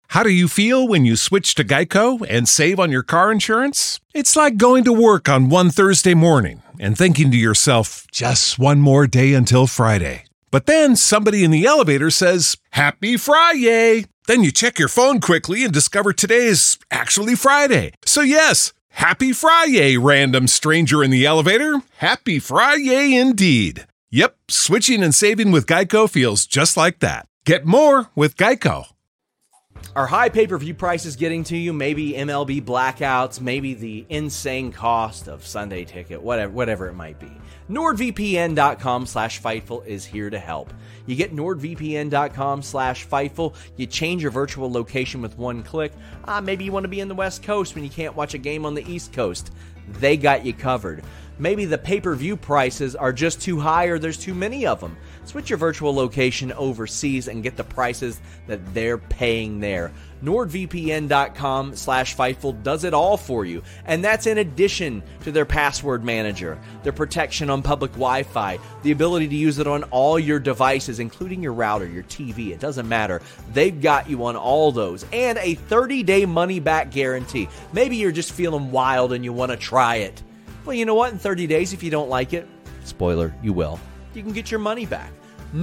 How do you feel when you switch to Geico and save on your car insurance? It's like going to work on one Thursday morning and thinking to yourself, just one more day until Friday. But then somebody in the elevator says, Happy Friday! Then you check your phone quickly and discover today is actually Friday. So yes, Happy Friday, random stranger in the elevator. Happy Friday indeed. Yep, switching and saving with Geico feels just like that. Get more with Geico. Are high pay-per-view prices getting to you? Maybe MLB blackouts, maybe the insane cost of Sunday ticket, whatever it might be. NordVPN.com/Fightful is here to help. You get NordVPN.com/Fightful. You change your virtual location with one click. Maybe you want to be in the West Coast when you can't watch a game on the East Coast. They got you covered. Maybe the pay-per-view prices are just too high or there's too many of them. Switch your virtual location overseas and get the prices that they're paying there. NordVPN.com/Fightful does it all for you. And that's in addition to their password manager, their protection on public Wi-Fi, the ability to use it on all your devices, including your router, your TV. It doesn't matter. They've got you on all those. And a 30-day money-back guarantee. Maybe you're just feeling wild and you want to try it. Well, you know what? In 30 days, if you don't like it, spoiler, you will, you can get your money back.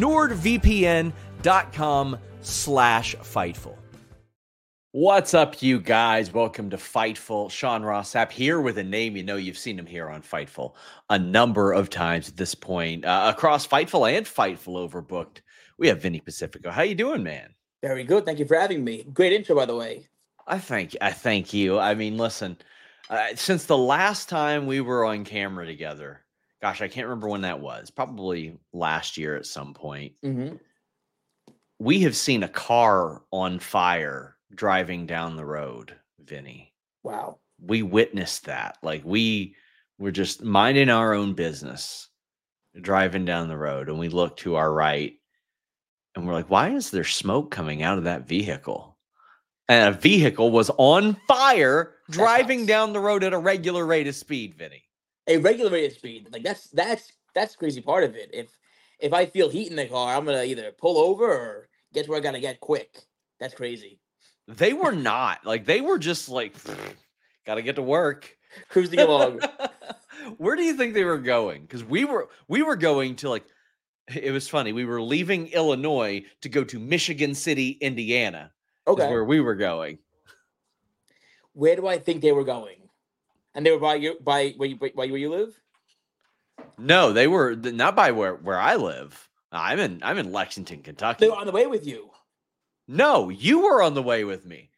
NordVPN.com/Fightful. What's up, you guys? Welcome to Fightful. Sean Ross Sapp here with a name you know. You've seen him here on Fightful a number of times at this point. Across Fightful and Fightful Overbooked, we have Vinny Pacifico. How you doing, man? Very good. Thank you for having me. Great intro, by the way. I thank you. I mean, listen, since the last time we were on camera together, gosh, I can't remember when that was. Probably last year at some point. Mm-hmm. We have seen a car on fire driving down the road, Vinny. Wow. We witnessed that. Like, we were just minding our own business, driving down the road, and we looked to our right, and we're like, why is there smoke coming out of that vehicle? And a vehicle was on fire driving down the road at a regular rate of speed, Vinny. A regular rate of speed. Like, that's the crazy part of it. If I feel heat in the car, I'm gonna either pull over or get to where I gotta get quick. That's crazy. They were not. Like, they were just like, gotta get to work. Cruising along. Where do you think they were going? Because we were going to, like, it was funny. We were leaving Illinois to go to Michigan City, Indiana. Okay. Is where we were going. Where do I think they were going? And they were by where you live? No, they were not by where I live. I'm in Lexington, Kentucky. They were on the way with you. No, you were on the way with me.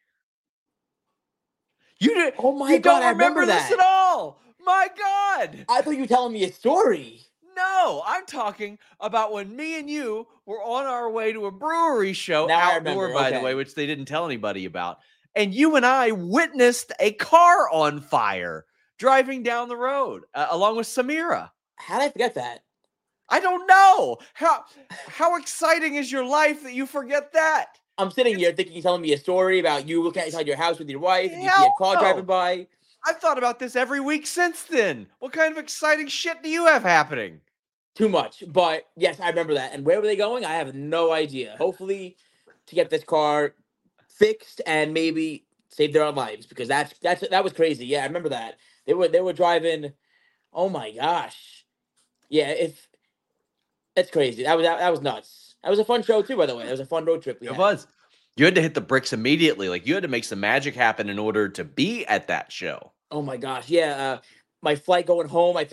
You did. Oh my God! God, Don't remember that. this at all. My God! I thought you were telling me a story. No, I'm talking about when me and you were on our way to a brewery show Now outdoor, by the way, which they didn't tell anybody about. And you and I witnessed a car on fire driving down the road along with Samira. How did I forget that? I don't know. How exciting is your life that you forget that? I'm sitting here thinking you're telling me a story about you looking outside your house with your wife and you see a car driving by. I've thought about this every week since then. What kind of exciting shit do you have happening? Too much. But yes, I remember that. And where were they going? I have no idea. Hopefully to get this car fixed and maybe save their own lives, because that was crazy. Yeah, I remember that. They were driving. Oh my gosh. Yeah, that's crazy. That was nuts. That was a fun show too, by the way. That was a fun road trip. It was. You had to hit the bricks immediately. Like, you had to make some magic happen in order to be at that show. Oh my gosh. Yeah. My flight going home, so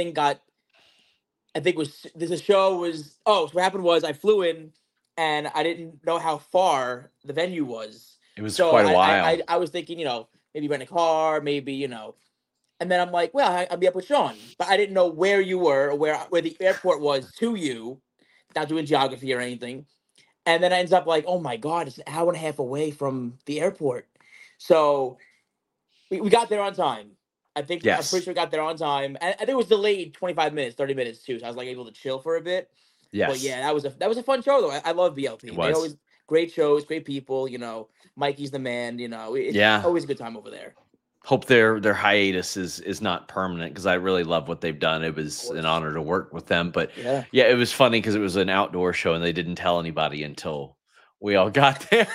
what happened was I flew in and I didn't know how far the venue was. It was quite a while. I was thinking, maybe rent a car, maybe, and then I'm like, well, I'll be up with Sean, but I didn't know where you were or where the airport was to you, not doing geography or anything. And then I ends up like, oh my God, it's an hour and a half away from the airport. So we got there on time. I'm pretty sure we got there on time. And I think it was delayed 25 minutes, 30 minutes too. So I was like able to chill for a bit. Yes. But yeah, that was a fun show though. I love BLP. It was. They always great shows, great people, Mikey's the man, it's always a good time over there. Hope their hiatus is not permanent, because I really love what they've done. It was an honor to work with them. But yeah, it was funny because it was an outdoor show and they didn't tell anybody until We all got there.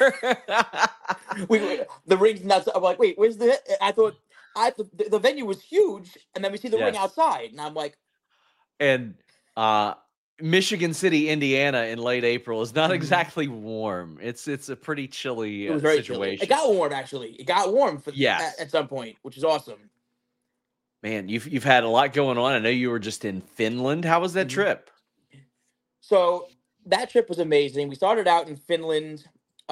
The ring's nuts. I'm like, wait, where's the? The venue was huge, and then we see the ring Yes. outside, and I'm like, And Michigan City, Indiana, in late April is not Mhm. exactly warm. It's a pretty chilly it was very chilly. situation. It got warm actually. It got warm Yes. at some point, which is awesome. Man, you've had a lot going on. I know you were just in Finland. How was that Mhm. trip? So that trip was amazing. We started out in Finland,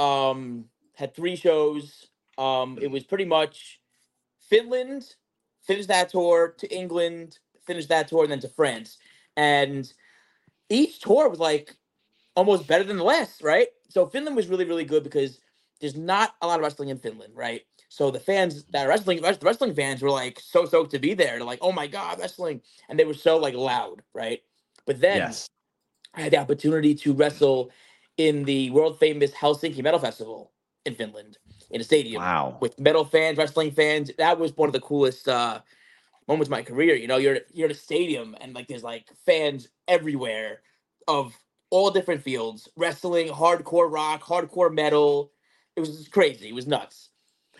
had 3 shows. It was pretty much Finland, finished that tour to England, finished that tour, and then to France. And each tour was like almost better than the last, right? So Finland was really, really good because there's not a lot of wrestling in Finland, right? So the fans that are wrestling fans were like so stoked to be there. They're like, oh my God, wrestling. And they were so like loud, right? But then Yes. I had the opportunity to wrestle in the world famous Helsinki Metal Festival in Finland in a stadium Wow. with metal fans, wrestling fans. That was one of the coolest moments of my career. You know, you're in a stadium and like there's like fans everywhere of all different fields, wrestling, hardcore rock, hardcore metal. It was just crazy. It was nuts.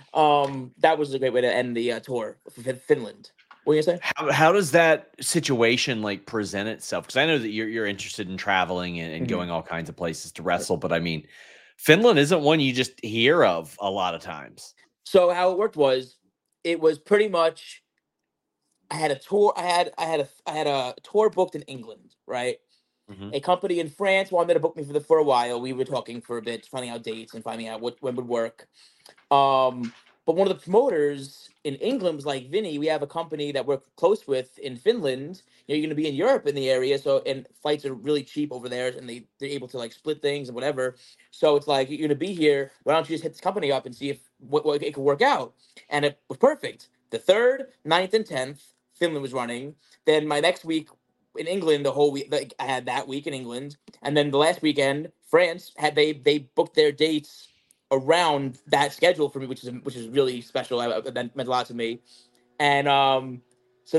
That was a great way to end the tour for Finland. What are you gonna say? How does that situation like present itself? Because I know that you're interested in traveling and Mhm. going all kinds of places to wrestle, but I mean, Finland isn't one you just hear of a lot of times. So how it worked was, it was pretty much I had a tour. I had a tour booked in England, right? Mhm. A company in France wanted to book me for a while. We were talking for a bit, finding out dates and finding out when would work. Um, but one of the promoters in England was like, Vinny, we have a company that we're close with in Finland. You know, you're going to be in Europe in the area, so and flights are really cheap over there, and they're able to like split things and whatever. So it's like you're going to be here. Why don't you just hit this company up and see if what it could work out? And it was perfect. The 3rd, 9th, and 10th, Finland was running. Then my next week in England, the whole week like, I had that week in England, and then the last weekend, France had they booked their dates around that schedule for me, which is really special. That meant a lot to me. And so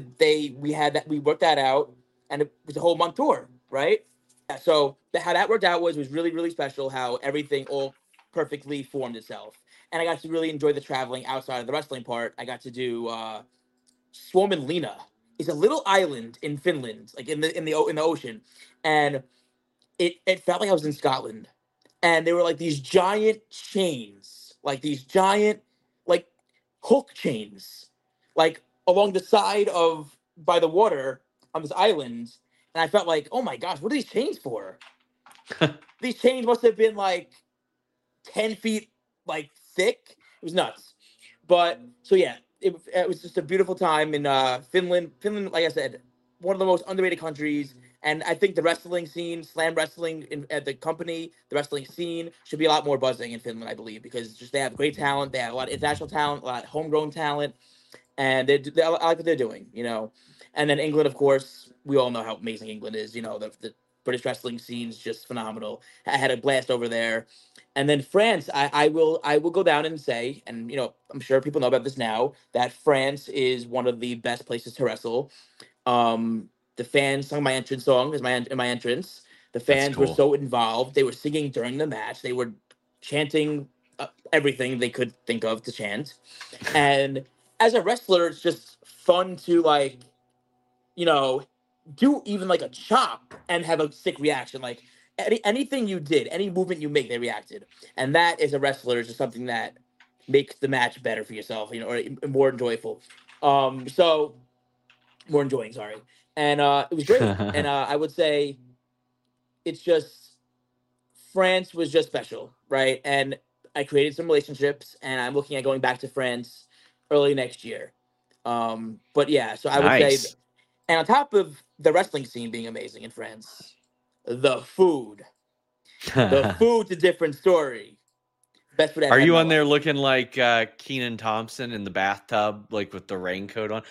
we had that we worked that out, and it was a whole month tour, right? So how that worked out was really really special. How everything all perfectly formed itself, and I got to really enjoy the traveling outside of the wrestling part. I got to do Suomenlinna. It's a little island in Finland, like in the ocean, and it felt like I was in Scotland, and they were like these giant chains, like these giant like hook chains, like along the side of by the water on this island, and I felt like, oh my gosh, what are these chains for? These chains must have been like 10 feet like thick. It was nuts. But so yeah, it was just a beautiful time in Finland. Finland, like I said, one of the most underrated countries. And I think the wrestling scene, slam wrestling at the company, the wrestling scene should be a lot more buzzing in Finland, I believe, because just they have great talent. They have a lot of international talent, a lot of homegrown talent, and I like what they're doing, you know. And then England, of course, we all know how amazing England is. You know, the British wrestling scene is just phenomenal. I had a blast over there. And then France, I will go down and say, and you know, I'm sure people know about this now, that France is one of the best places to wrestle. The fans sung my entrance song as my entrance. The That's fans were cool. so involved. They were singing during the match. They were chanting everything they could think of to chant. And as a wrestler, it's just fun to like, you know, do even like a chop and have a sick reaction. Like anything you did, any movement you make, they reacted. And that as a wrestler is just something that makes the match better for yourself, you know, or more enjoyable. So more enjoying, sorry. And it was great. And I would say it's just France was just special, right? And I created some relationships, and I'm looking at going back to France early next year. But yeah, so I would say, Nice. and on top of the wrestling scene being amazing in France, the food, the food's a different story. Best food I've Are had in you my on there life. looking like Keenan Thompson in the bathtub, like with the raincoat on,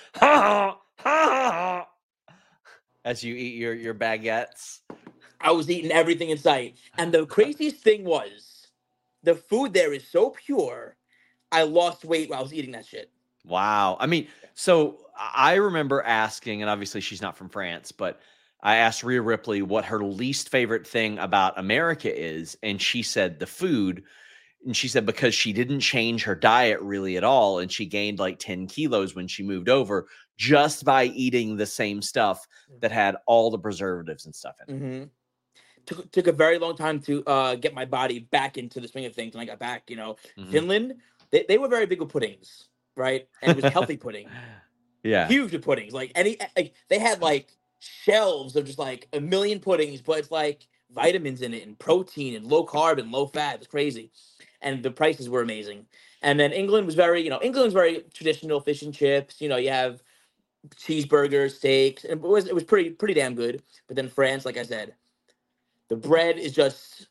as you eat your baguettes? I was eating everything in sight, and the craziest thing was, the food there is so pure. I lost weight while I was eating that shit. Wow. I mean, so I remember asking, and obviously she's not from France, but I asked Rhea Ripley what her least favorite thing about America is, and she said the food. And she said because she didn't change her diet really at all, and she gained like 10 kilos when she moved over just by eating the same stuff that had all the preservatives and stuff in it. Mm-hmm. Took a very long time to get my body back into the swing of things. When I got back, Finland, they were very big with puddings, right? And it was healthy pudding. Yeah. Huge with puddings. Like they had like shelves of just like a million puddings, but it's like vitamins in it and protein and low carb and low fat. It's crazy. And the prices were amazing. And then England was England's very traditional fish and chips. You have cheeseburgers, steaks, and it was pretty damn good. But then France, like I said, the bread is just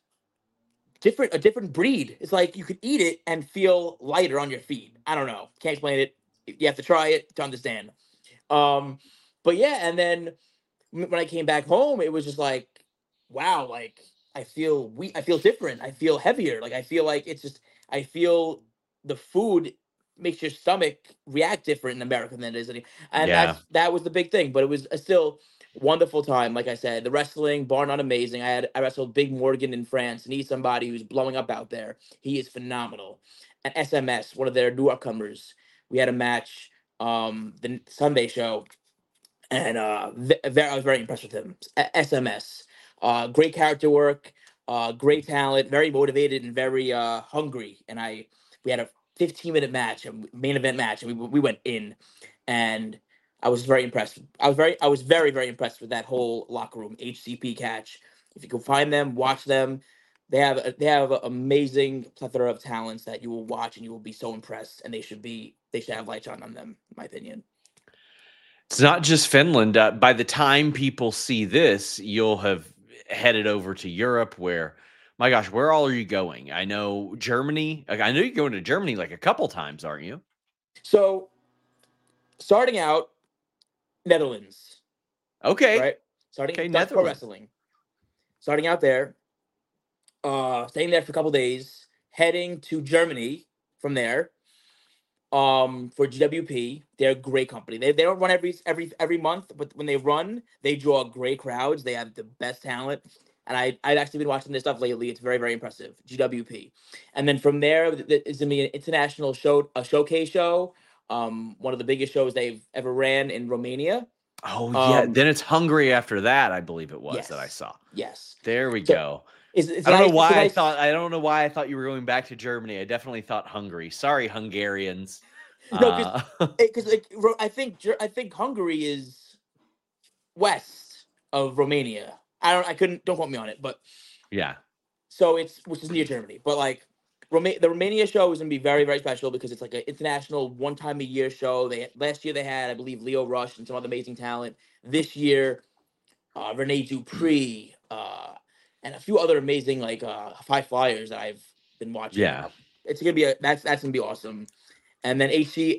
a different breed. It's like you could eat it and feel lighter on your feet. I don't know. Can't explain it. You have to try it to understand. But yeah, and then when I came back home, it was just like, wow, like I feel I feel different. I feel heavier. Like I feel like I feel the food makes your stomach react different in America than it is and that was the big thing. But it was a still wonderful time. Like I said, the wrestling, bar none amazing. I wrestled Big Morgan in France, and he's somebody who's blowing up out there. He is phenomenal. And SMS, one of their new upcomers, we had a match the Sunday show, and I was very impressed with him. SMS, great character work, great talent, very motivated and very hungry. And we had a 15-minute match, a main event match, and we went in, and I was very impressed. I was very very impressed with that whole locker room HCP catch. If you can find them, watch them. They have an amazing plethora of talents that you will watch and you will be so impressed. And they should have lights on them, in my opinion. It's not just Finland. By the time people see this, you'll have headed over to Europe where, my gosh, where all are you going? I know Germany. I know you're going to Germany like a couple times, aren't you? So, starting out, Netherlands. Okay. Right? Starting Netherlands. Pro wrestling. Starting out there. Staying there for a couple days. Heading to Germany from there. For GWP, they're a great company. They don't run every month, but when they run, they draw great crowds. They have the best talent, and I've actually been watching their stuff lately. It's very very impressive. GWP, and then from there, it's gonna be an international showcase show. One of the biggest shows they've ever ran in Romania. Oh yeah, then it's Hungary after that. I believe it was that I saw. Yes, there we go. I don't know why I thought you were going back to Germany. I definitely thought Hungary. Sorry, Hungarians. No, because I think Hungary is west of Romania. Don't quote me on it, but yeah. So which is near Germany, but like the Romania show is gonna be very very special because it's like an international one time a year show. Last year they had, I believe, Leo Rush and some other amazing talent. This year, Rene Dupree, and a few other amazing like high flyers that I've been watching. Yeah, it's gonna be that's gonna be awesome. And then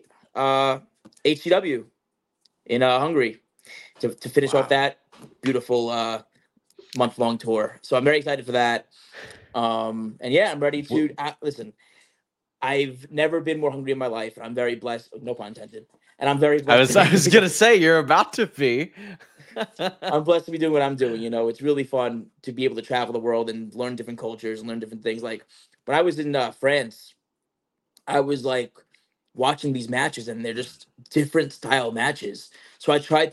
HCW in Hungary to finish off that beautiful month-long tour. So I'm very excited for that. And yeah, I'm ready to listen. I've never been more hungry in my life. I'm very blessed, no pun intended. And I'm very blessed. I was gonna say you're about to be. I'm blessed to be doing what I'm doing. It's really fun to be able to travel the world and learn different cultures and learn different things. Like when I was in France, I was like watching these matches and they're just different style matches. So I tried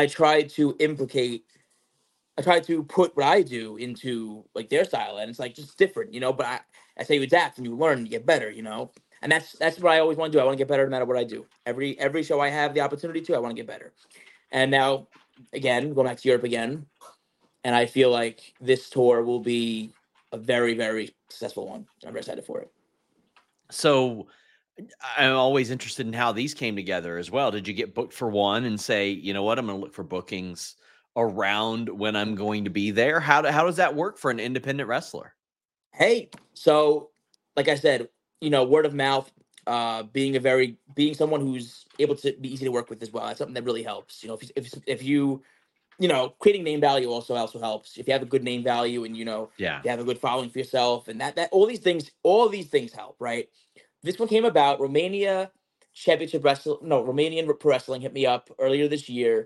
to put what I do into like their style, and it's like just different, but I say you adapt and you learn and you get better, and that's what I always want to do. I want to get better no matter what I do. Every show I have the opportunity to, I want to get better. And now again, going back to Europe again, and I feel like this tour will be a very, very successful one. I'm very excited for it. So I'm always interested in how these came together as well. Did you get booked for one and say, you know what, I'm going to look for bookings around when I'm going to be there? How does that work for an independent wrestler? Hey, so like I said, word of mouth, being someone who's able to be easy to work with as well. That's something that really helps. If you creating name value also helps. If you have a good name value and you have a good following for yourself, and that all these things help, right? This one came about. Romanian Pro Wrestling hit me up earlier this year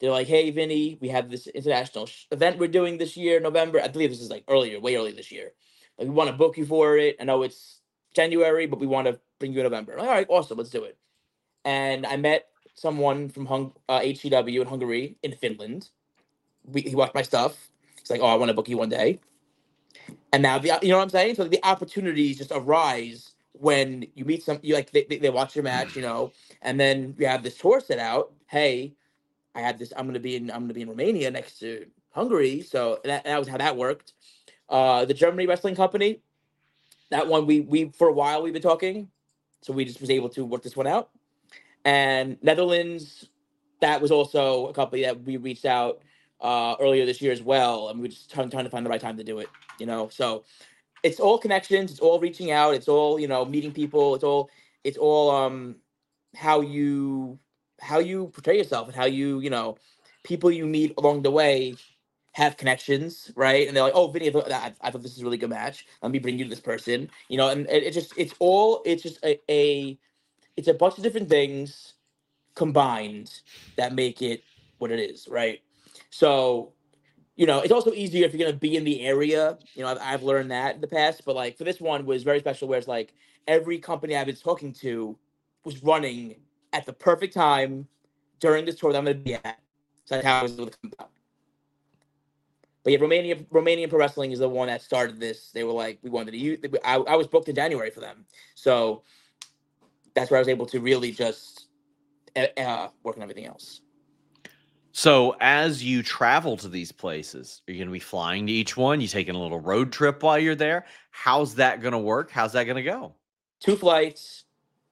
They're like, "Hey, Vinny, we have this international event we're doing this year, November. I believe this is like way early this year. Like, we want to book you for it. I know it's January, but we want to bring you in November." I'm like, all right, awesome, let's do it. And I met someone from HCW in Hungary, in Finland. He watched my stuff. He's like, "Oh, I want to book you one day." And now, you know what I'm saying? So the opportunities just arise when you meet you like they watch your match, and then you have this tour set out. Hey, I had this. I'm gonna be in Romania next to Hungary. So that was how that worked. The Germany Wrestling Company, that one we for a while we've been talking, so we just was able to work this one out. And Netherlands, that was also a company that we reached out earlier this year as well, and we just trying to find the right time to do it. So it's all connections, it's all reaching out, it's all meeting people, it's all how you portray yourself, and how people you meet along the way have connections, right? And they're like, "Oh, Vinny, I thought this is a really good match. Let me bring you to this person," and it's just it's a bunch of different things combined that make it what it is, right? So, it's also easier if you're gonna be in the area. I've learned that in the past, but like for this one was very special, where it's like every company I've been talking to was running at the perfect time during this tour that I'm gonna be at. So that's how I was able to come out. But yeah, Romanian Pro Wrestling is the one that started this. They were like, we wanted to use. I was booked in January for them, so that's where I was able to really just work on everything else. So as you travel to these places, are you going to be flying to each one? You taking a little road trip while you're there? How's that going to work? How's that going to go? 2 flights,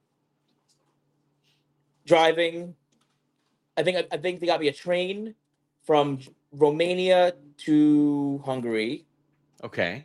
driving. I think they got me a train from Romania to Hungary. Okay.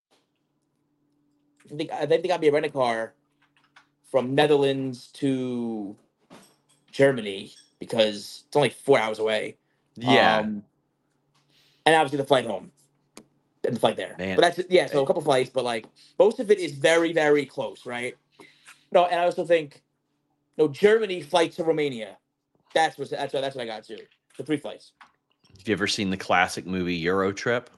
I think they got me a rental car from Netherlands to Germany, because it's only 4 hours away. Yeah. And obviously the flight home and the flight there. Man. But that's so a couple flights, but like most of it is very, very close, right? No, and I also think Germany flight to Romania. That's what I got to. The 3 flights. Have you ever seen the classic movie Euro Trip?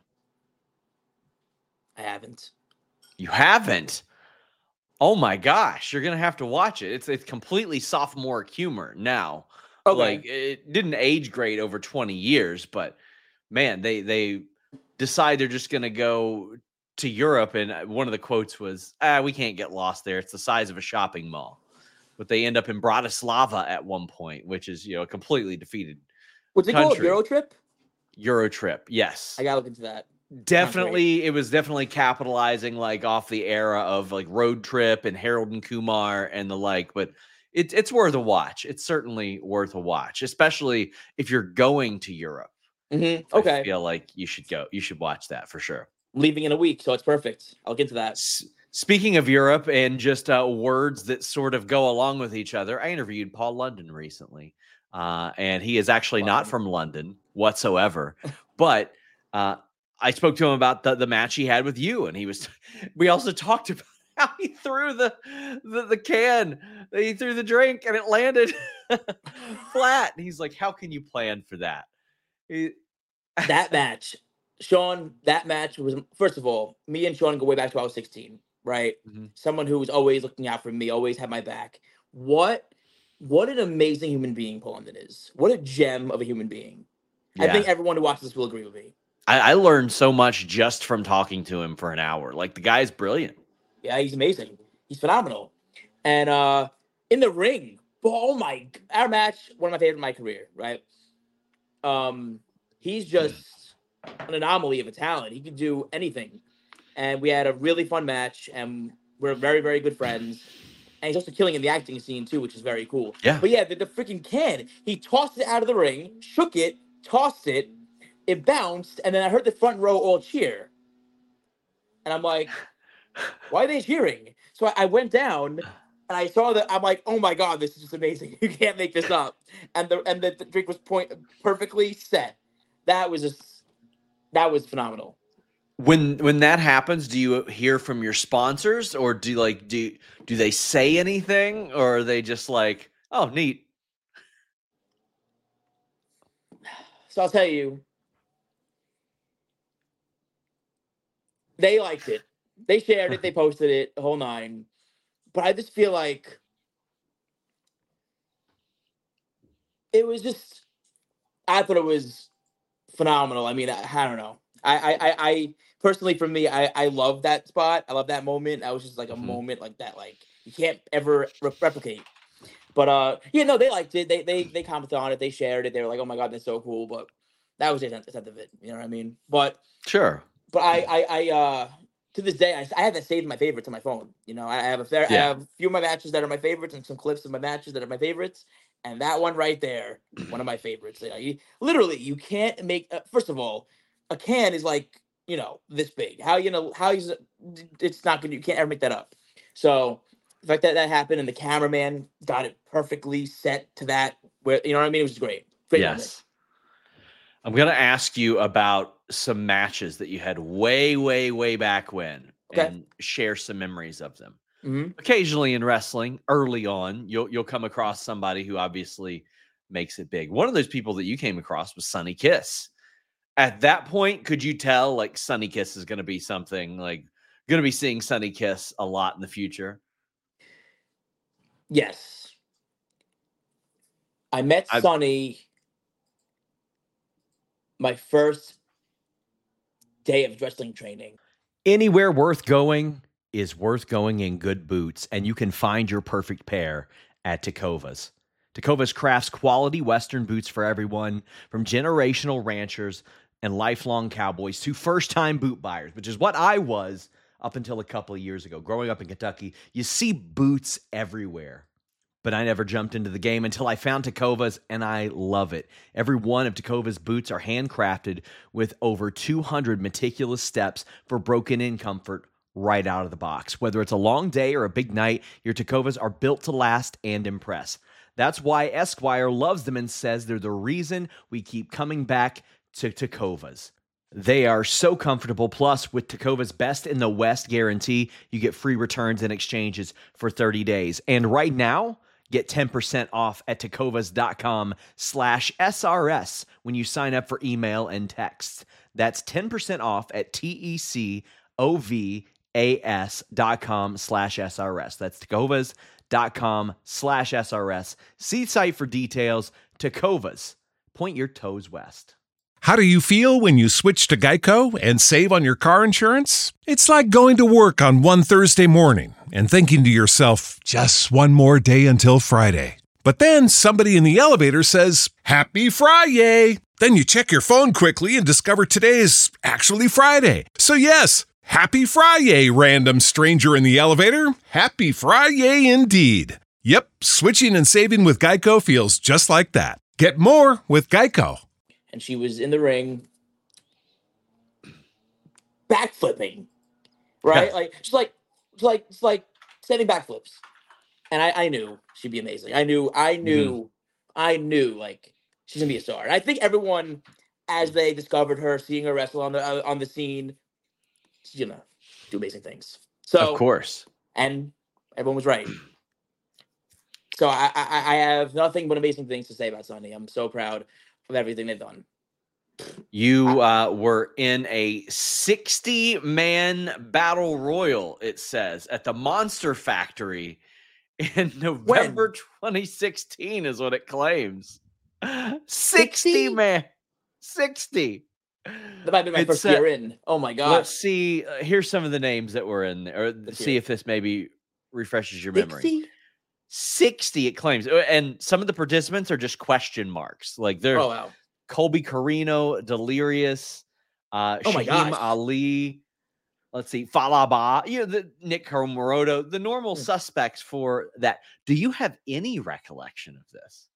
I haven't. You haven't? Oh my gosh, you're gonna have to watch it. It's completely sophomoric humor now. Okay. Like, it didn't age great over 20 years, but man, they decide they're just gonna go to Europe, and one of the quotes was, "We can't get lost there. It's the size of a shopping mall." But they end up in Bratislava at one point, which is a completely defeated What's it called? Euro Trip? Euro Trip, yes. I gotta look into that. Definitely, it was definitely capitalizing like off the era of like Road Trip and Harold and Kumar and the like, but it's worth a watch. It's certainly worth a watch, especially if you're going to Europe. Mm-hmm. Okay. I feel like you should go. You should watch that for sure. I'm leaving in a week, so it's perfect. I'll get to that. Speaking of Europe and just words that sort of go along with each other, I interviewed Paul London recently, and he is actually not from London whatsoever, but I spoke to him about the match he had with you, and we also talked about how he threw the can, he threw the drink, and it landed flat. And he's like, "How can you plan for that?" That match, Sean, that match was, first of all, me and Sean go way back to I was 16, right? Mm-hmm. Someone who was always looking out for me, always had my back. What an amazing human being Paul London is. What a gem of a human being. Yeah. I think everyone who watches this will agree with me. I learned so much just from talking to him for an hour. Like, the guy's brilliant. Yeah, he's amazing. He's phenomenal. And in the ring, our match, one of my favorites in my career, right? He's just an anomaly of a talent. He can do anything. And we had a really fun match, and we're very, very good friends. And he's also killing in the acting scene too, which is very cool. Yeah. But yeah, the freaking can, he tossed it out of the ring, shook it, tossed it, it bounced, and then I heard the front row all cheer. And I'm like, why are they cheering? So I went down and I saw that. I'm like, oh my God, this is just amazing. You can't make this up. And the drink was perfectly set. That was phenomenal. When that happens, do you hear from your sponsors, or do they say anything, or are they just like, "Oh, neat"? So I'll tell you, they liked it. They shared it. They posted it, the whole nine. But I just feel like it was just. I thought it was phenomenal. I mean, I don't know. I personally, for me, I love that spot. I love that moment. That was just like a moment like that, like you can't ever replicate. But yeah, no, they liked it. They commented on it. They shared it. They were like, "Oh my god, that's so cool." But that was the end of it. You know what I mean? But Sure. But I to this day I have that saved in my favorites on my phone. You know, I have I have a few of my matches that are my favorites and some clips of my matches that are my favorites. And that one right there, one of my favorites. Literally, you can't make. First of all, a can is like this big. How it's not gonna. You can't ever make that up. So the fact that that happened and the cameraman got it perfectly set to that, where you know what I mean, it was great. Great moment. I'm gonna ask you about some matches that you had way, way, way back when, and share some memories of them. Occasionally in wrestling, early on, you'll come across somebody who obviously makes it big. One of those people that you came across was Sonny Kiss. At that point, could you tell like Sonny Kiss is going to be something like going to be seeing Sonny Kiss a lot in the future? Yes, I met Sonny my first day of wrestling training. Anywhere worth going is worth going in good boots, and you can find your perfect pair at Tecovas. Tecovas crafts quality Western boots for everyone, from generational ranchers and lifelong cowboys to first-time boot buyers, which is what I was up until a couple of years ago. Growing up in Kentucky, you see boots everywhere. But I never jumped into the game until I found Tecovas, and I love it. Every one of Tecovas boots are handcrafted with over 200 meticulous steps for broken-in comfort right out of the box. Whether it's a long day or a big night, your Tecovas are built to last and impress. That's why Esquire loves them and says they're the reason we keep coming back to Tecovas. They are so comfortable. Plus, with Tecovas Best in the West guarantee, you get free returns and exchanges for 30 days. And right now, get 10% off at tecovas.com/SRS when you sign up for email and text. That's 10% off at tecovas.com/SRS. That's tecovas.com/SRS. See site for details. Tecovas. Point your toes west. How do you feel when you switch to Geico and save on your car insurance? It's like going to work on one Thursday morning and thinking to yourself, just one more day until Friday. But then somebody in the elevator says, "Happy Friday!" Then you check your phone quickly and discover today's actually Friday. So yes, happy Friday, random stranger in the elevator. Happy Friday indeed. Yep, switching and saving with Geico feels just like that. Get more with Geico. And she was in the ring backflipping, right? Just like setting backflips. And I knew she'd be amazing. I knew like she's gonna be a star. And I think everyone, as they discovered her, seeing her wrestle on the scene, she's gonna do amazing things. So of course, and everyone was right. So I have nothing but amazing things to say about Sonny. I'm so proud of everything they've done. You were in a 60-man battle royal, it says, at the Monster Factory in November 2016 is what it claims. 60 man. 60. That might be my first year in. Oh my God. Let's see. Here's some of the names that were in there. See if this maybe refreshes your memory. 60 it claims. And some of the participants are just question marks. Like they're Colby Carino, Delirious, Shaheem Ali. Let's see, Falaba, the Nick Comoroto, the normal suspects for that. Do you have any recollection of this?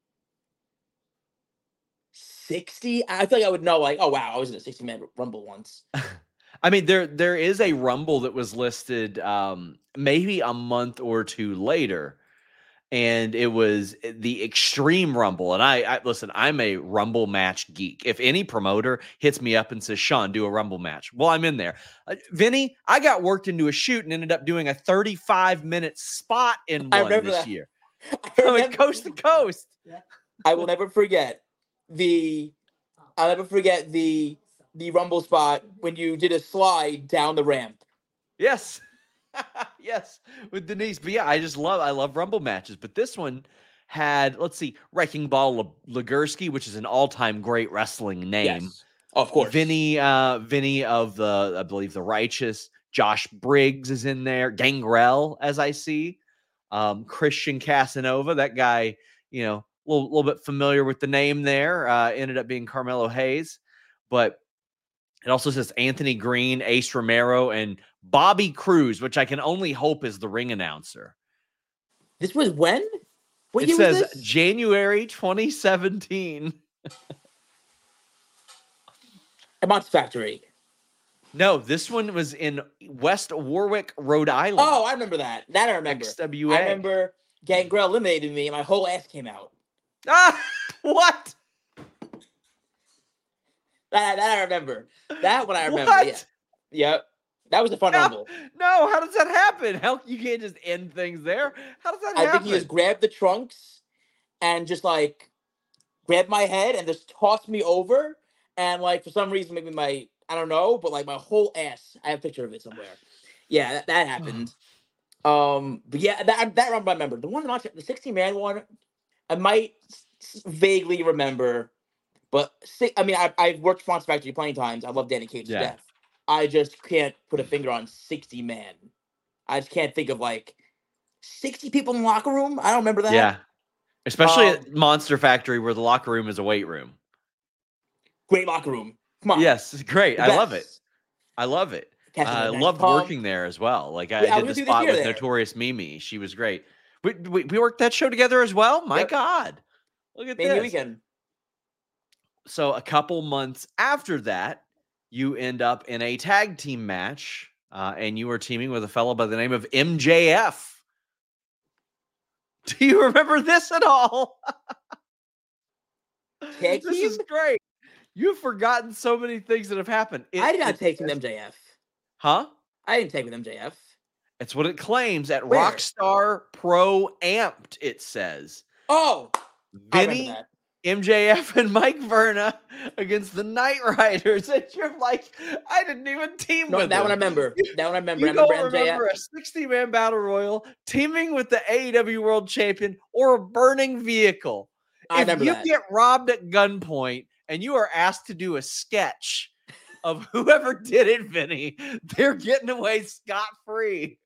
60? I feel like I would know, like, oh wow, I was in a 60-man Rumble once. I mean, there is a Rumble that was listed maybe a month or two later, and it was the Extreme Rumble. And I listen, I'm a Rumble match geek. If any promoter hits me up and says, Sean, do a Rumble match, well, I'm in there. Vinny, I got worked into a shoot and ended up doing a 35-minute spot in one this year. I went coast to coast. I will never forget the I'll never forget the Rumble spot when you did a slide down the ramp. Yes. Yes, with Denise. But yeah, I love Rumble matches. But this one had, let's see, Wrecking Ball Legursky, which is an all-time great wrestling name. Yes, of course. Vinny of I believe the Righteous. Josh Briggs is in there. Gangrel, as I see. Christian Casanova, that guy, a little bit familiar with the name there. Ended up being Carmelo Hayes. But it also says Anthony Green, Ace Romero, and Bobby Cruz, which I can only hope is the ring announcer. This was when? What year was this? January 2017. At Monster Factory. No, this one was in West Warwick, Rhode Island. Oh, I remember that. That I remember. XWA. I remember Gangrel eliminated me and my whole ass came out. Ah, what? That I remember. That one I remember. What? Yeah. Yep. That was a fun Rumble. No, how does that happen? You can't just end things there. How does that happen? I think he just grabbed the trunks and just like grabbed my head and just tossed me over. And like for some reason, maybe I don't know, but like my whole ass, I have a picture of it somewhere. Yeah, that happened. But yeah, that Rumble I remember. The one, the 16-man one, I might vaguely remember. But I've worked Monster Factory plenty of times. I love Danny Cage to death. I just can't put a finger on 60 man. I just can't think of like 60 people in the locker room. I don't remember that. Yeah, especially at Monster Factory where the locker room is a weight room. Great locker room. Come on. Yes, great. I love it. I love it. I loved working there as well. Like I did the spot with Notorious Mimi. She was great. We worked that show together as well. My God, look at this. Weekend. So a couple months after that, you end up in a tag team match, and you were teaming with a fellow by the name of MJF. Do you remember this at all? Tag team? This is great. You've forgotten so many things that have happened. I did not take with MJF. Huh? I didn't take with MJF. It's what it claims at Rockstar Pro Amped, it says. Oh! Vinny, MJF, and Mike Verna against the Night Riders. And you're like, I didn't even team with that them. one I remember. That one I remember. You don't remember a 60-man battle royal teaming with the AEW World Champion or a burning vehicle. If you get robbed at gunpoint and you are asked to do a sketch of whoever did it, Vinny, they're getting away scot-free.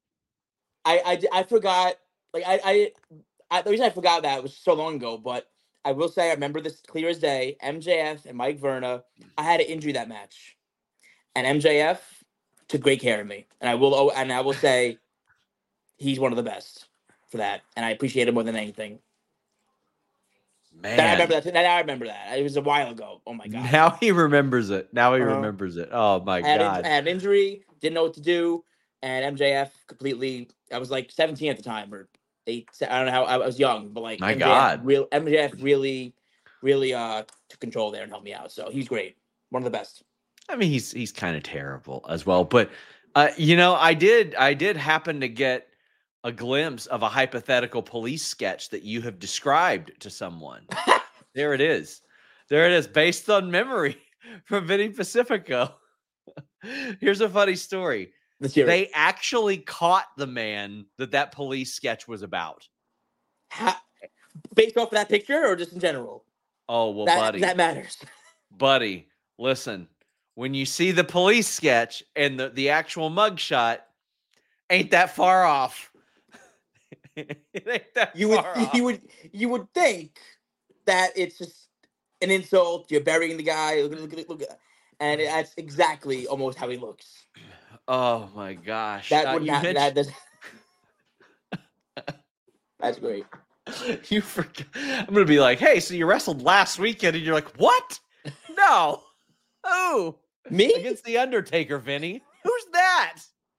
I forgot. Like the reason I forgot that was so long ago, but I will say I remember this clear as day. MJF and Mike Verna. I had an injury that match, and MJF took great care of me, and I will say he's one of the best for that, and I appreciate him more than anything. Man, I remember that. Now I remember that. It was a while ago. Oh my God. Now he remembers it. Remembers it. Oh my God. I had an injury. Didn't know what to do, and MJF completely. I was like 17 at the time, or 8. I don't know how. I was young, but like my God, MJF really took control there and helped me out. So he's great. One of the best. I mean, he's kind of terrible as well, but I did happen to get a glimpse of a hypothetical police sketch that you have described to someone. There it is, based on memory from Vinny Pacifico. Here's a funny story. They actually caught the man that police sketch was about. Based off of that picture or just in general? Oh, well, buddy. That matters. Buddy, listen. When you see the police sketch and the actual mugshot, ain't that far off. It ain't that far off. You would think that it's just an insult. You're burying the guy. Look, and that's exactly almost how he looks. Oh my gosh! That would not. That's great. You forget. I'm gonna be like, hey, so you wrestled last weekend, and you're like, what? No. Who? Me? Against the Undertaker, Vinny. Who's that?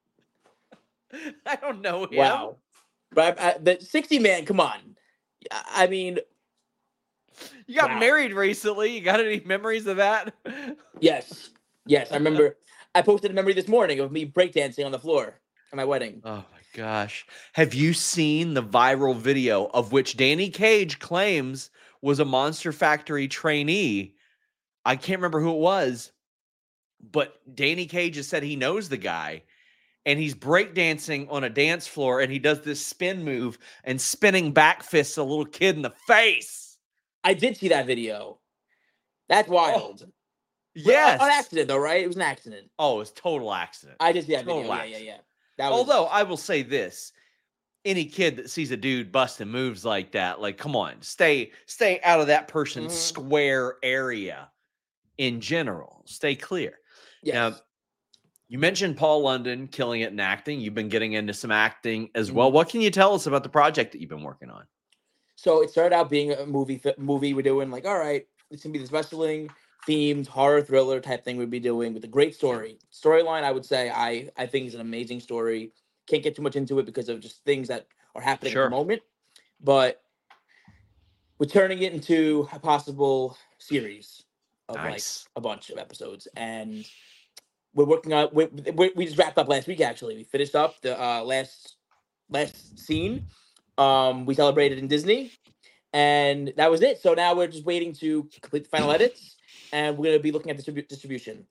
I don't know him. Wow. But the 60 man, come on. I mean, you got married recently. You got any memories of that? Yes. I remember. I posted a memory this morning of me breakdancing on the floor at my wedding. Oh my gosh. Have you seen the viral video of which Danny Cage claims was a Monster Factory trainee I can't remember who it was, but Danny Cage has said he knows the guy, and he's breakdancing on a dance floor, and he does this spin move and spinning back fists a little kid in the face. I did see that video. That's wild. Oh, yes. An accident, though, right? It was an accident. Oh, it was total accident. I did see that video. Yeah. Although, I will say this. Any kid that sees a dude busting moves like that, like, come on, stay out of that person's square area in general. Stay clear. Yes. Now, you mentioned Paul London killing it in acting. You've been getting into some acting as well. What can you tell us about the project that you've been working on? So it started out being a movie we're doing, like, all right, it's going to be this wrestling themed horror thriller type thing we'd be doing with a great storyline. I would say I think is an amazing story. Can't get too much into it because of just things that are happening at the moment, but we're turning it into a possible series of like a bunch of episodes, and we're working on. We just wrapped up last week. Actually, we finished up the last scene. We celebrated in Disney, and that was it. So now we're just waiting to complete the final edits, and we're gonna be looking at distribution.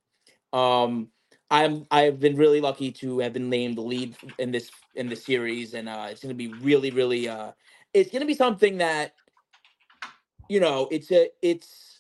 I've been really lucky to have been named the lead in this series, and it's going to be really, really. It's going to be something that, it's.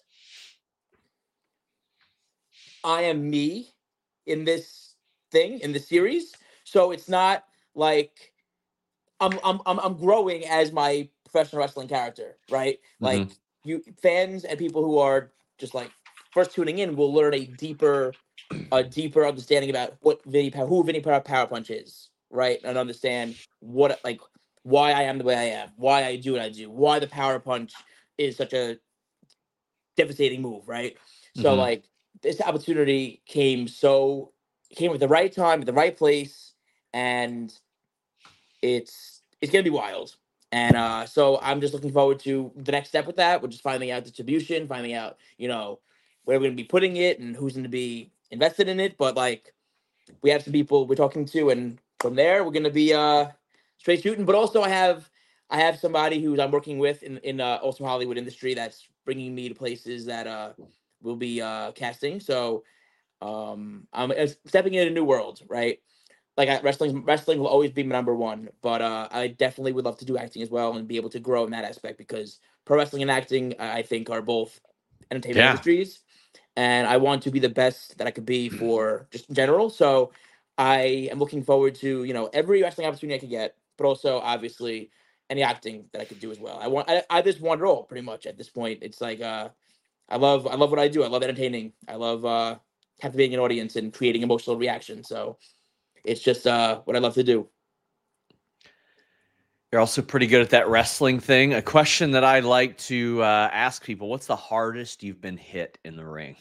I am me in this series, so it's not like I'm growing as my professional wrestling character, right? Like you fans and people who are just like first tuning in will learn a deeper understanding about who Vinny Power Punch is, right? And understand why I am the way I am, why I do what I do, why the Power Punch is such a devastating move, right? So like this opportunity came at the right time, at the right place, and it's gonna be wild. And so I'm just looking forward to the next step with that, which is finding out distribution, finding out, where we're gonna be putting it and who's gonna be invested in it. But like we have some people we're talking to, and from there we're gonna be straight shooting. But also I have somebody who I'm working with in also Hollywood industry that's bringing me to places that will be casting. So I'm stepping into a new world, right? Like wrestling will always be my number one, but I definitely would love to do acting as well and be able to grow in that aspect, because pro wrestling and acting I think are both entertainment industries, and I want to be the best that I could be for just in general. So I am looking forward to every wrestling opportunity I could get, but also obviously any acting that I could do as well. I just want it all pretty much at this point. It's like I love what I do. I love entertaining. I love captivating an audience and creating emotional reaction. So it's just what I love to do. You're also pretty good at that wrestling thing. A question that I like to ask people: what's the hardest you've been hit in the ring?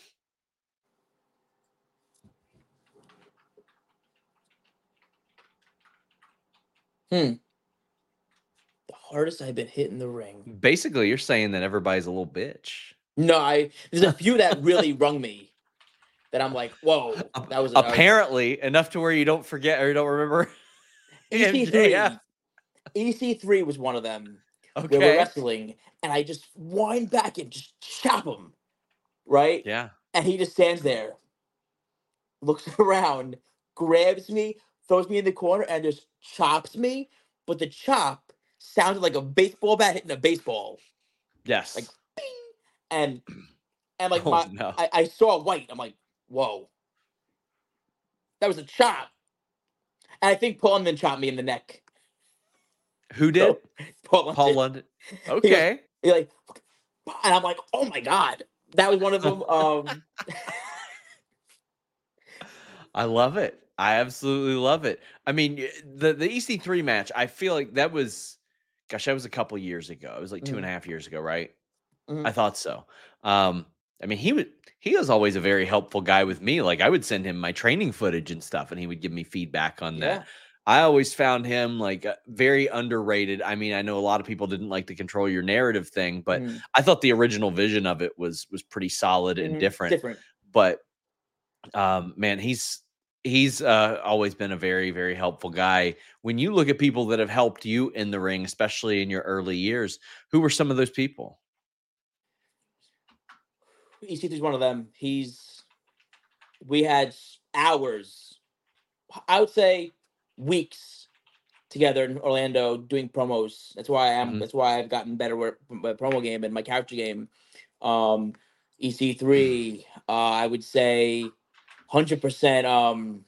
The hardest I've been hit in the ring. Basically, you're saying that everybody's a little bitch. No, there's a few that really rung me. That I'm like, whoa, that was apparently enough to where you don't forget or you don't remember. EC3 was one of them. Okay. Where we're wrestling, and I just wind back and just chop him, right? Yeah. And he just stands there, looks around, grabs me, throws me in the corner, and just chops me. But the chop sounded like a baseball bat hitting a baseball. Yes. Like, bing! And like I saw white. I'm like, whoa. That was a chop. And I think Paul London chopped me in the neck. Who did? So, Paul London. Okay. He like, and I'm like, oh my God. That was one of them. I love it. I absolutely love it. I mean, the EC3 match, I feel like that was a couple years ago. It was like 2.5 years ago, right? I thought so. I mean, he was always a very helpful guy with me. Like I would send him my training footage and stuff, and he would give me feedback on that. I always found him like very underrated. I mean, I know a lot of people didn't like the control your narrative thing, but I thought the original vision of it was pretty solid and different. But man, he's always been a very, very helpful guy. When you look at people that have helped you in the ring, especially in your early years, who were some of those people? EC3 is one of them. We had hours, I would say weeks together in Orlando doing promos. That's why That's why I've gotten better with my promo game and my character game. EC3, I would say 100%.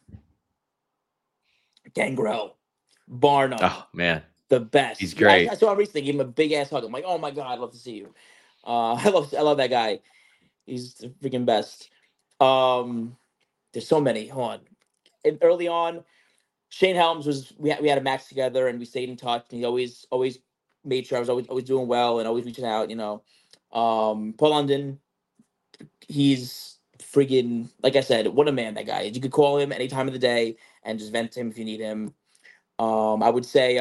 Gangrel, Barnum. Oh man, the best. he's great. I saw him recently. Gave him a big ass hug. I'm like, oh my god, I'd love to see you. I love that guy. He's the freaking best. There's so many. Hold on. Early on, Shane Helms we had a match together and we stayed in touch. And he always made sure I was always doing well and always reaching out. Paul London, he's friggin', like I said, what a man that guy is. You could call him any time of the day and just vent to him if you need him. I would say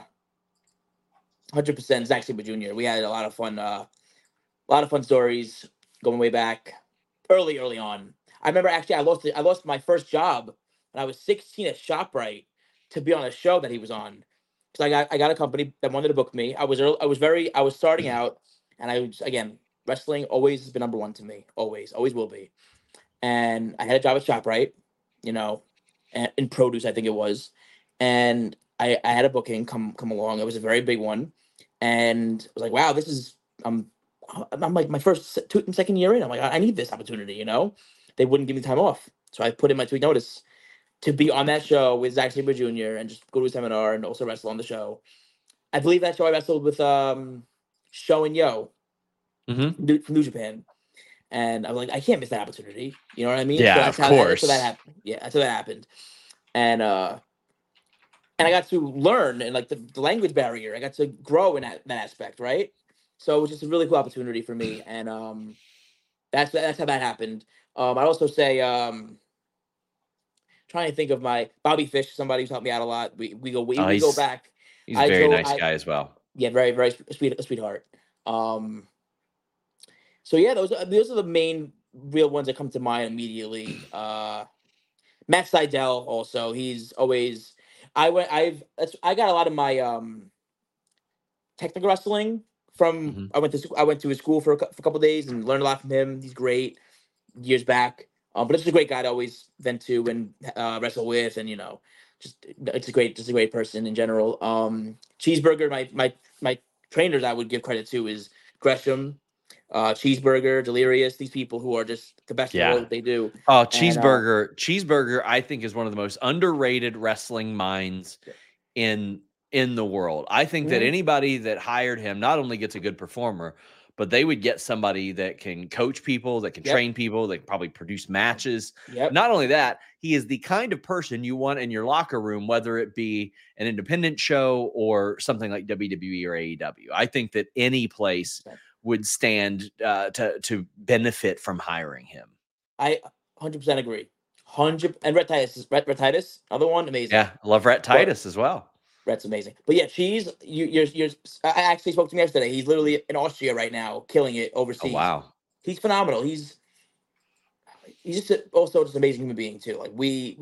100% Zack Sabre Jr. We had a lot of fun stories going way back, early on. I remember actually I lost my first job when I was 16 at ShopRite to be on a show that he was on. Because I got a company that wanted to book me. I was starting out, and again, wrestling always has been number one to me, always will be. And I had a job at ShopRite, in produce, I think it was, and I had a booking come along. It was a very big one, and I was like, wow, this is I'm like my second year in. I'm like, I need this opportunity. They wouldn't give me time off, so I put in my 2-week notice to be on that show with Zack Sabre Jr. and just go to a seminar and also wrestle on the show. I believe that show I wrestled with Sho and Yo from New Japan. And I was like, I can't miss that opportunity. You know what I mean? Yeah, of course. That's how that happened. Yeah, that's how that happened. And I got to learn and like the language barrier. I got to grow in that aspect, right? So it was just a really cool opportunity for me, and that's how that happened. I'd also say trying to think of my Bobby Fish, somebody who's helped me out a lot. We go back. He's a very nice guy as well. Yeah, very very sweetheart. So yeah, those are the main real ones that come to mind immediately. Matt Sydal also. He's always. I got a lot of my technical wrestling from. I went to his school for a couple of days and learned a lot from him. He's great. Years back, but it's a great guy to always vent to and wrestle with, and it's a great person in general. Cheeseburger, my trainers I would give credit to is Gresham, Cheeseburger, Delirious. These people who are just the best at what they do. Oh, Cheeseburger, I think is one of the most underrated wrestling minds in the world. I think that anybody that hired him not only gets a good performer, but they would get somebody that can coach people, that can train people, that can probably produce matches. Not only that, he is the kind of person you want in your locker room, whether it be an independent show or something like WWE or AEW. I think that any place would stand to benefit from hiring him. I 100% agree. And Rhett Titus, other one, amazing. Yeah, I love Rhett Titus as well. Rhett's amazing. But yeah, Cheese, I actually spoke to him yesterday. He's literally in Austria right now, killing it overseas. Oh, wow. He's phenomenal. He's just also just an amazing human being too. Like we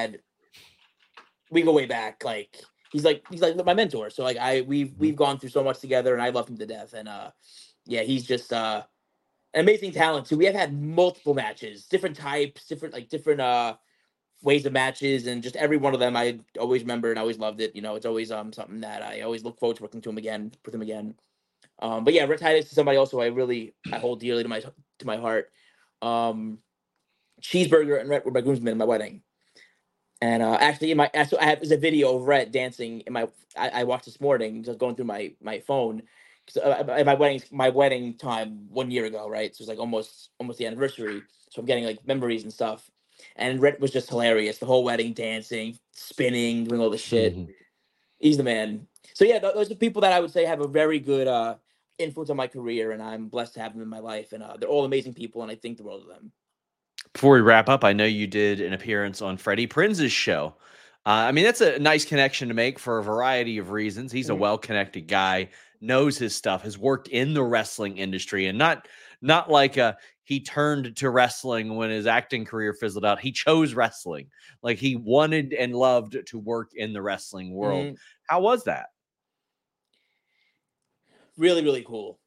go way back. Like he's like my mentor. So like we've gone through so much together, and I love him to death. And yeah, he's just an amazing talent too. We have had multiple matches, different types, different ways of matches, and just every one of them I always remember and I always loved it. It's always something that I always look forward to working with him again. But yeah, Rhett Titus is somebody also I hold dearly to my heart. Cheeseburger and Rhett were my groomsmen in my wedding. And actually there's a video of Rhett dancing I watched this morning, just going through my phone. At my wedding time 1 year ago, right? So it's like almost the anniversary. So I'm getting like memories and stuff. And Rhett was just hilarious. The whole wedding, dancing, spinning, doing all the shit. He's the man. So yeah, those are people that I would say have a very good influence on my career, and I'm blessed to have them in my life. And they're all amazing people, and I think the world of them. Before we wrap up, I know you did an appearance on Freddie Prinz's show. I mean, that's a nice connection to make for a variety of reasons. He's a well-connected guy, knows his stuff, has worked in the wrestling industry, and not like he turned to wrestling when his acting career fizzled out. He chose wrestling. Like he wanted and loved to work in the wrestling world. How was that? Really, really cool.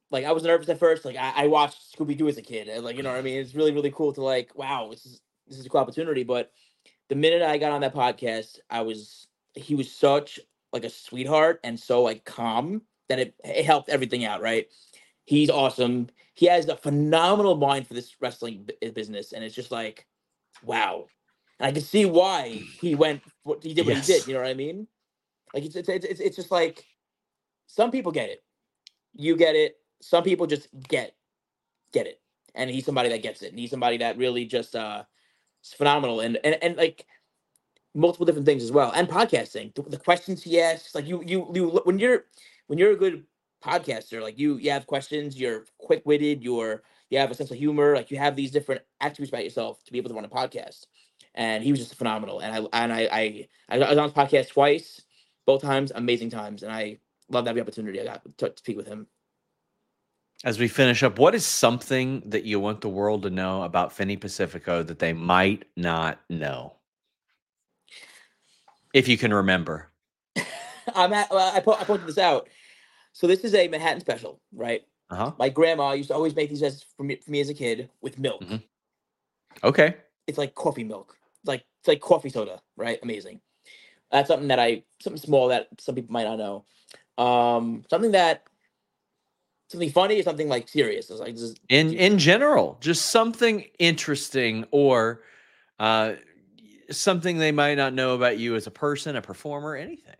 like I was nervous at first. Like I watched Scooby Doo as a kid, and like you know what I mean. It's really really cool to like, wow, this is a cool opportunity. But the minute I got on that podcast, he was such like a sweetheart and so like calm that it helped everything out. Right? He's awesome. He has a phenomenal mind for this wrestling business, and it's just like, wow. And I can see why he did what he did. You know what I mean? Like it's just like some people get it. You get it. Some people just get it. And he's somebody that gets it. And he's somebody that really just is phenomenal and like multiple different things as well. And podcasting. The questions he asks, like you when you're a good podcaster, like you have questions, you're quick-witted, you have a sense of humor, like you have these different attributes about yourself to be able to run a podcast. And he was just phenomenal. And I was on his podcast twice, both times, amazing times. And I love that opportunity I got to speak with him. As we finish up, what is something that you want the world to know about Vinny Pacifico that they might not know? If you can remember. I pointed this out. So this is a Manhattan special, right? Uh-huh. My grandma used to always make these for me as a kid with milk. Mm-hmm. Okay. It's like coffee milk. It's like coffee soda, right? Amazing. That's something small that some people might not know. Something funny or something like serious. It's like in general, just something interesting or something they might not know about you as a person, a performer, anything.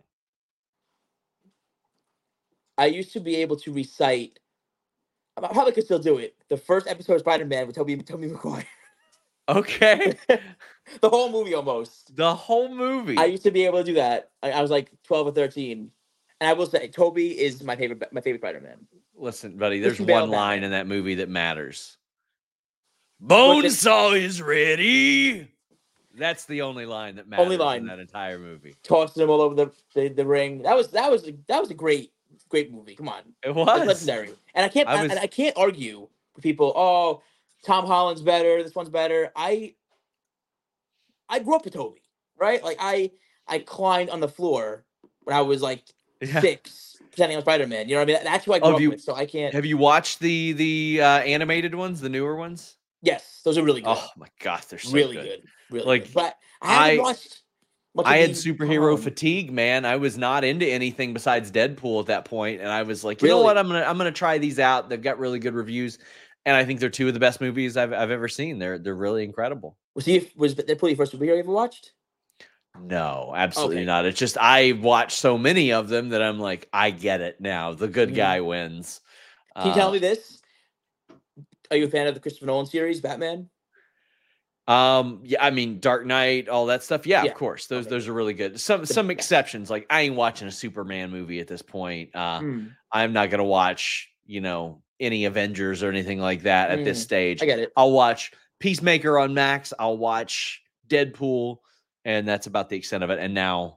I used to be able to recite. I probably could still do it. The first episode of Spider-Man with Tobey Maguire. Okay. The whole movie almost. The whole movie. I used to be able to do that. I was like 12 or 13. And I will say, Tobey is my favorite Spider-Man. Listen, buddy, there's one line in that movie that matters. Bonesaw is ready. That's the only line that matters in that entire movie. Tossing him all over the ring. That was a great movie. Come on. It was. It's legendary. And I can't argue with people, oh, Tom Holland's better, this one's better. I grew up with Tobey, right? Like I climbed on the floor when I was like 6, pretending I was Spider-Man. You know what I mean? That's who I grew up with, so I can't. Have you watched the animated ones, the newer ones? Yes, those are really good. Oh my gosh, they're so really good. Really like, good. But I haven't watched much I had superhero fatigue, man. I was not into anything besides Deadpool at that point, and I was like, you know what? I'm gonna try these out. They've got really good reviews, and I think they're two of the best movies I've ever seen. They're really incredible. Was Deadpool your first movie you ever watched? No, absolutely not. It's just I watched so many of them that I'm like, I get it now. The good guy wins. Can you tell me this? Are you a fan of the Christopher Nolan series, Batman? Yeah, I mean, Dark Knight, all that stuff. Yeah, of course. Those are really good. Some exceptions, like I ain't watching a Superman movie at this point. I'm not gonna watch, any Avengers or anything like that at this stage. I get it. I'll watch Peacemaker on Max. I'll watch Deadpool, and that's about the extent of it. And now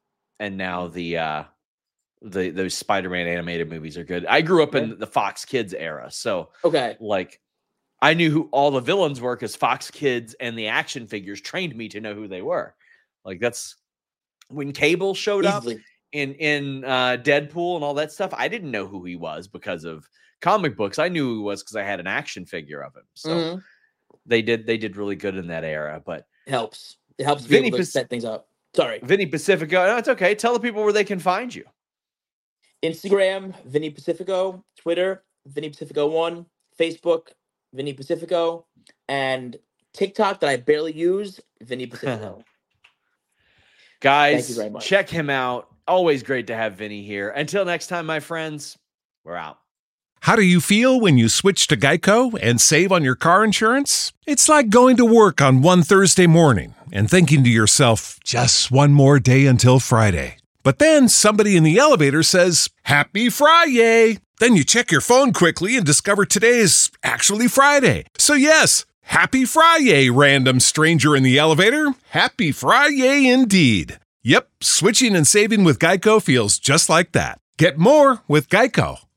those Spider-Man animated movies are good. I grew up in the Fox Kids era, so like I knew who all the villains were because Fox Kids and the action figures trained me to know who they were. Like that's when Cable showed up in Deadpool and all that stuff. I didn't know who he was because of comic books. I knew who he was because I had an action figure of him. So they did really good in that era. But it helps be able to set things up. Sorry, Vinny Pacifico. No, it's okay. Tell the people where they can find you. Instagram, Vinny Pacifico. Twitter, Vinny Pacifico 1. Facebook, Vinny Pacifico, and TikTok that I barely use, Vinny Pacifico. Guys, thank you very much. Check him out. Always great to have Vinny here. Until next time, my friends, we're out. How do you feel when you switch to Geico and save on your car insurance? It's like going to work on one Thursday morning and thinking to yourself, just one more day until Friday. But then somebody in the elevator says, Happy Friday! Then you check your phone quickly and discover today is actually Friday. So yes, Happy Friday, random stranger in the elevator. Happy Friday indeed. Yep, switching and saving with Geico feels just like that. Get more with Geico.